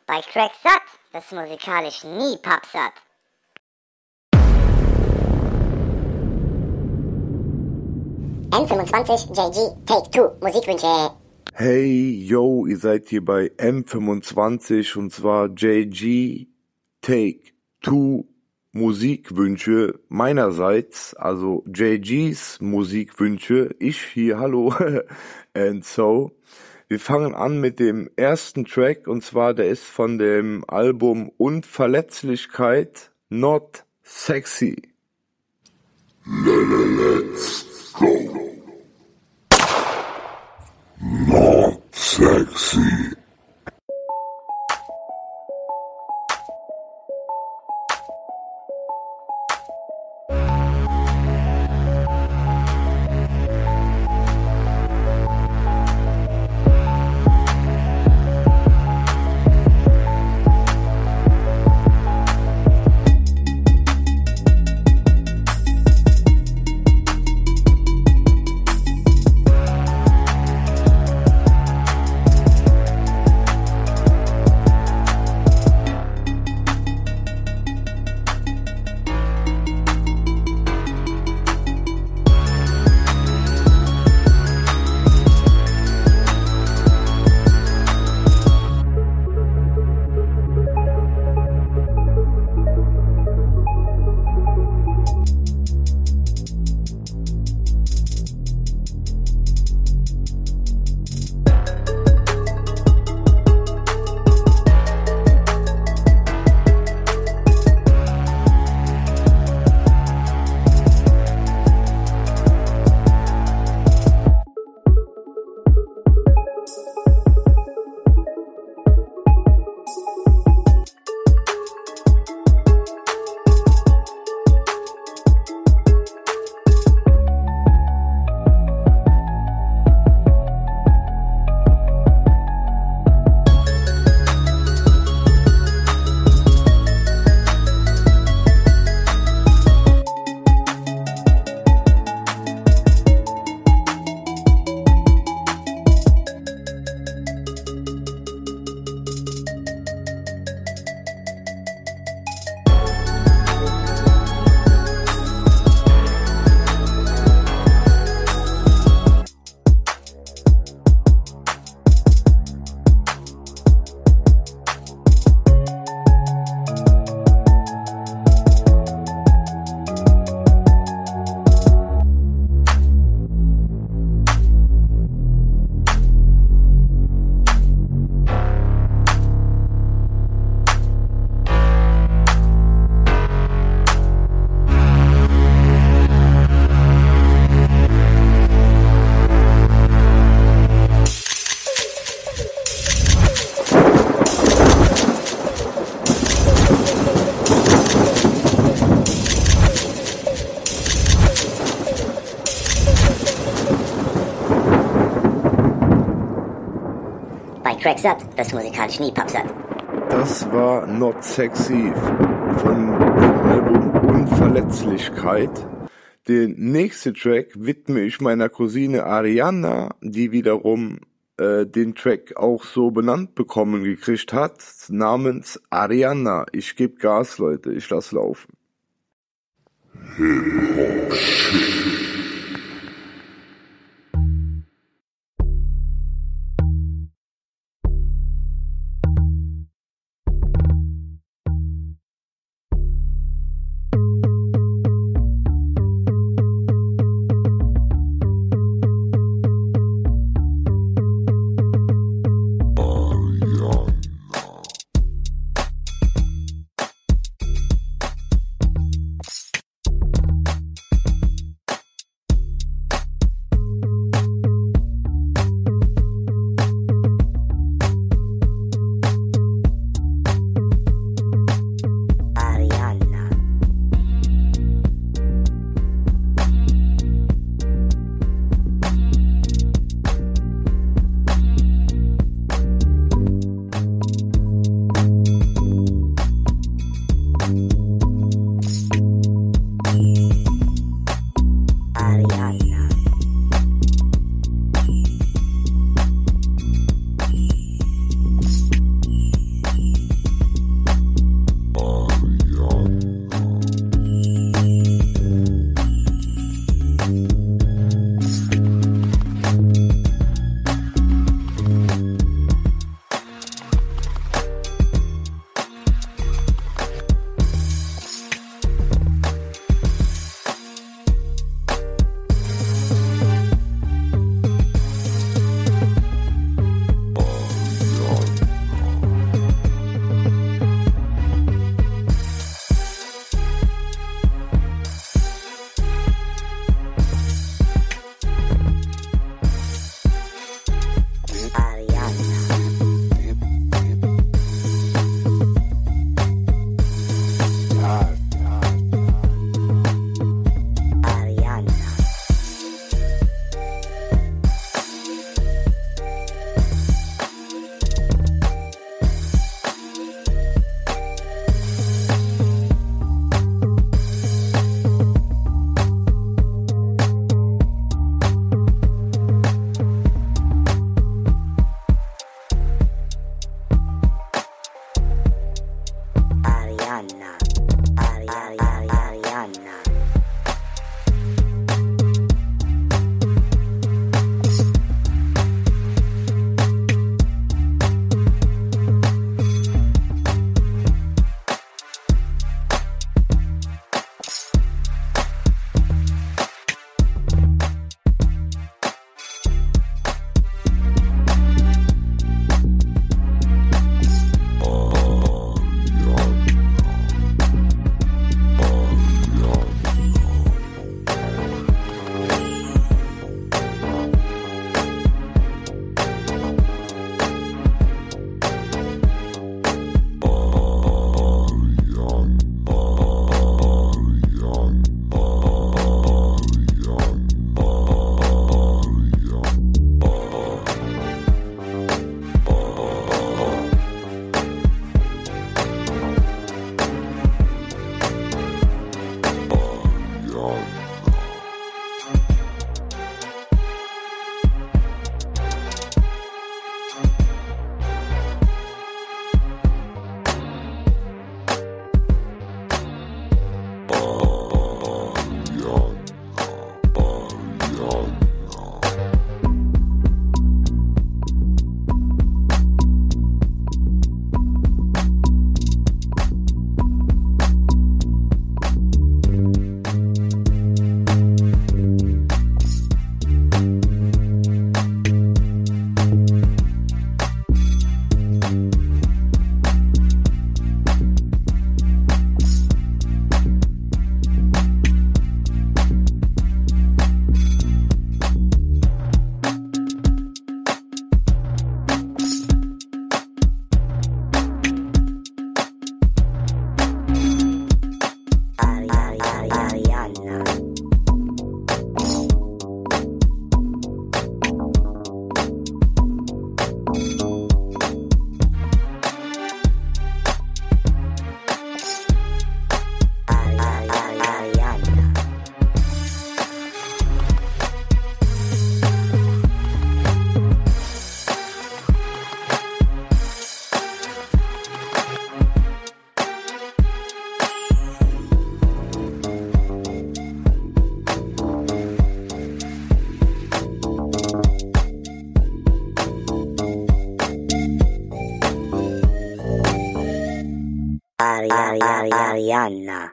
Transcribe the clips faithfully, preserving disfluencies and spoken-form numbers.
Bei Cracksatt, das musikalisch nie pappsatt. M fünfundzwanzig J G Take Two Musikwünsche. Hey, yo, ihr seid hier bei M fünfundzwanzig und zwar J G Take Two Musikwünsche meinerseits, also J Gs Musikwünsche, ich hier, hallo, and so. Wir fangen an mit dem ersten Track und zwar der ist von dem Album Unverletzlichkeit, Not Sexy. Let's go. Not sexy. Cracksatt, das musikalisch nie pappsatt. Das war Not Sexy von dem Album Unverletzlichkeit. Den nächsten Track widme ich meiner Cousine Ariana, die wiederum äh, den Track auch so benannt bekommen gekriegt hat, namens Ariana. Ich geb Gas, Leute, ich lass laufen. Hip-Hop-Shit. Ari Ari Ari Ariana.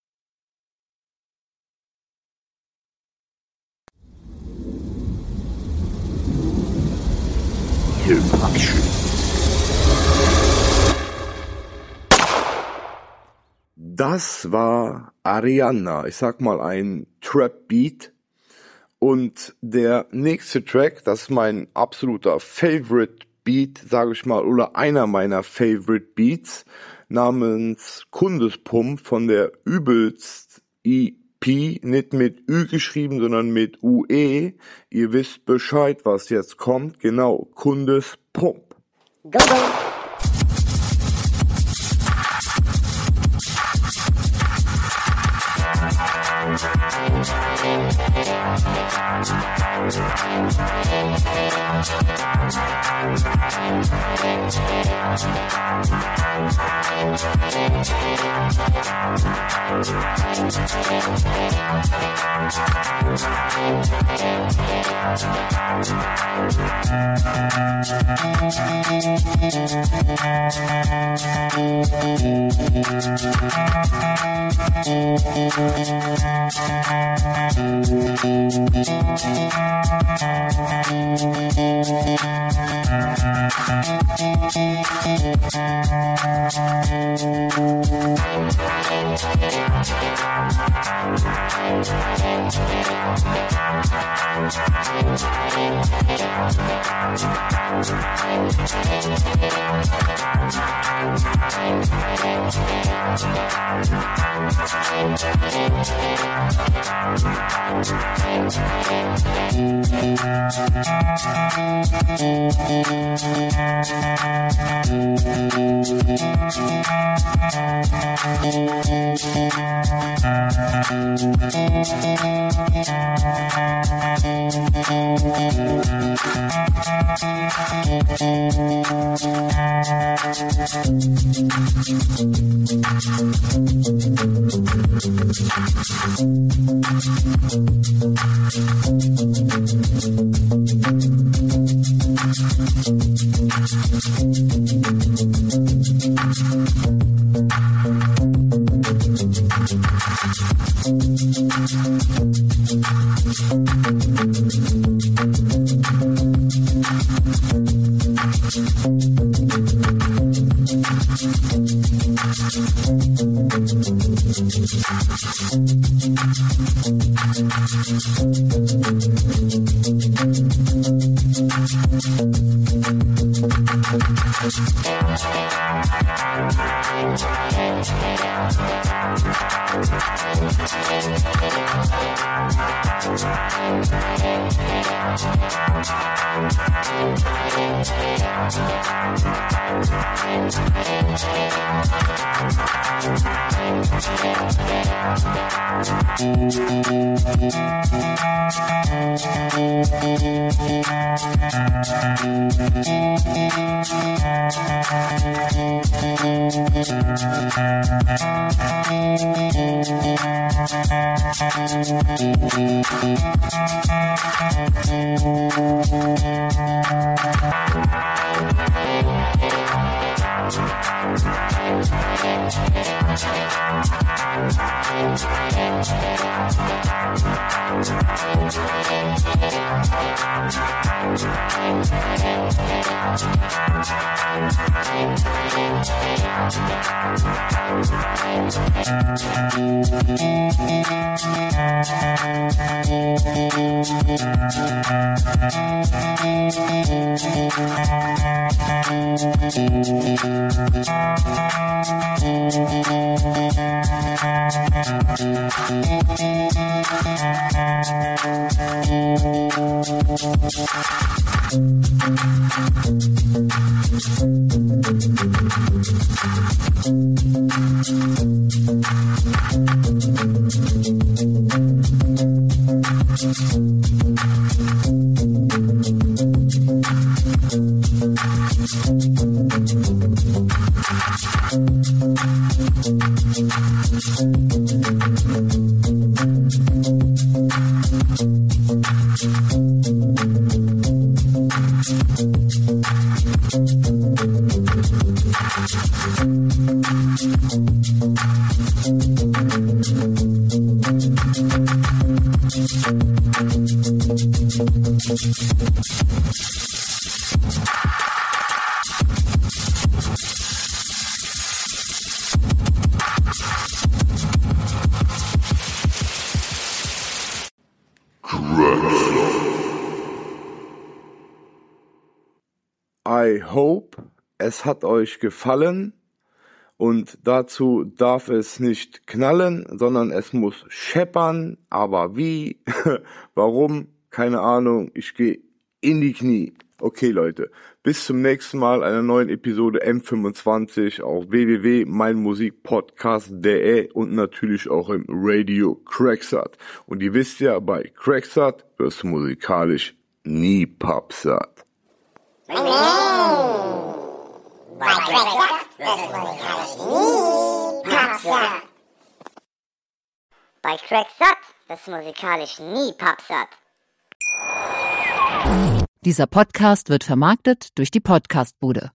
Das war Ariana, ich sag mal ein Trap-Beat. Und der nächste Track, das ist mein absoluter Favorite Beat, sage ich mal, oder einer meiner Favorite Beats, namens Kundespump von der Übelst E P, nicht mit Ü geschrieben, sondern mit U E. Ihr wisst Bescheid, was jetzt kommt, genau, Kundespump. Go, go. I hope, es hat euch gefallen und dazu darf es nicht knallen, sondern es muss scheppern, aber wie, warum, keine Ahnung, ich gehe in die Knie. Okay Leute, bis zum nächsten Mal einer neuen Episode M fünfundzwanzig auf w w w punkt mein musik podcast punkt de und natürlich auch im Radio Cracksat. Und ihr wisst ja, bei Cracksat wirst du musikalisch nie pappsatt. Bei Cracksat wirst du musikalisch nie pappsatt. Bei Cracksat wirst du musikalisch nie pappsatt. Dieser Podcast wird vermarktet durch die Podcastbude.